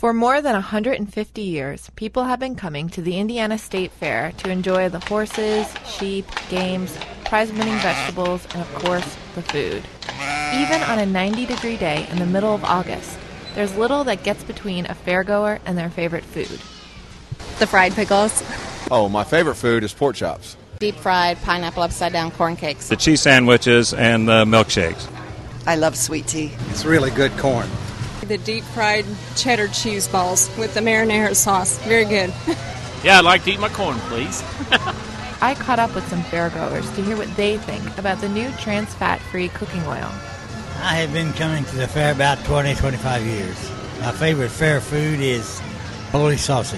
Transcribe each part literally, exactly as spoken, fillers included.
For more than one hundred fifty years, people have been coming to the Indiana State Fair to enjoy the horses, sheep, games, prize-winning vegetables, and of course, the food. Even on a ninety degree day in the middle of August, there's little that gets between a fairgoer and their favorite food. The fried pickles. Oh, my favorite food is pork chops. Deep fried pineapple upside down corn cakes. The cheese sandwiches and the milkshakes. I love sweet tea. It's really good corn. The deep fried cheddar cheese balls with the marinara sauce. Very good. Yeah, I'd like to eat my corn, please. I caught up with some fairgoers to hear what they think about the new trans fat-free cooking oil. I have been coming to the fair about twenty, twenty-five years. My favorite fair food is Polish sausage.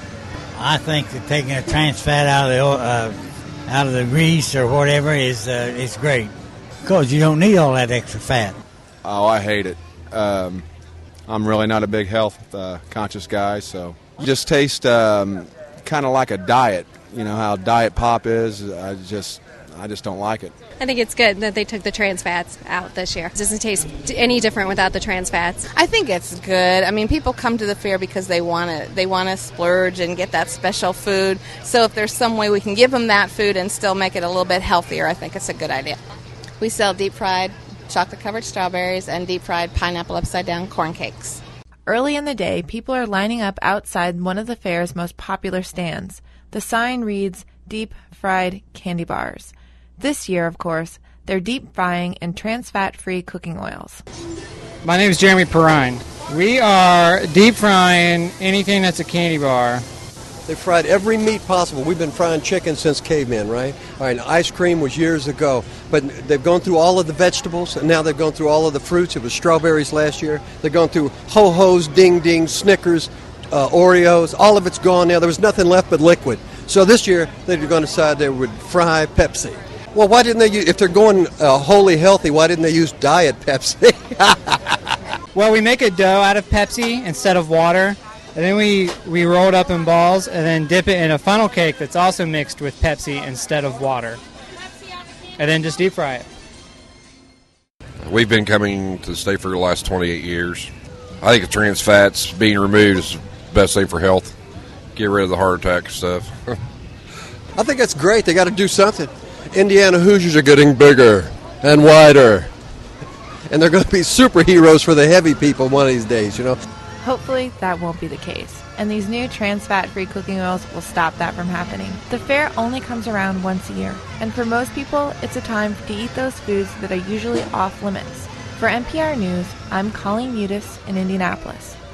I think that taking a trans fat out of the uh, out of the grease or whatever is uh, is great because you don't need all that extra fat. Oh, I hate it. Um, I'm really not a big health uh, conscious guy, so it just tastes um, kind of like a diet. You know how diet pop is. I just I just don't like it. I think it's good that they took the trans fats out this year. It doesn't taste any different without the trans fats. I think it's good. I mean, people come to the fair because they want to they want to splurge and get that special food. So if there's some way we can give them that food and still make it a little bit healthier, I think it's a good idea. We sell deep fried chocolate-covered strawberries and deep-fried pineapple upside-down corn cakes. Early in the day, people are lining up outside one of the fair's most popular stands. The sign reads, Deep Fried Candy Bars. This year, of course, they're deep frying in trans fat-free cooking oils. My name is Jeremy Perrine. We are deep frying anything that's a candy bar. They fried every meat possible. We've been frying chicken since cavemen, right? All right, ice cream was years ago. But they've gone through all of the vegetables, and now they've gone through all of the fruits. It was strawberries last year. They've gone through Ho-Ho's, Ding Dings, Snickers, uh, Oreos. All of it's gone now. There was nothing left but liquid. So this year, they're going to decide they would fry Pepsi. Well, why didn't they use, if they're going uh, wholly healthy, why didn't they use Diet Pepsi? Well, we make a dough out of Pepsi instead of water. And then we, we roll it up in balls and then dip it in a funnel cake that's also mixed with Pepsi instead of water. And then just deep fry it. We've been coming to the state for the last twenty-eight years. I think the trans fats being removed is the best thing for health. Get rid of the heart attack stuff. I think that's great. They got to do something. Indiana Hoosiers are getting bigger and wider. And they're going to be superheroes for the heavy people one of these days, you know. Hopefully, that won't be the case, and these new trans fat-free cooking oils will stop that from happening. The fair only comes around once a year, and for most people, it's a time to eat those foods that are usually off limits. For N P R News, I'm Colleen Udis in Indianapolis.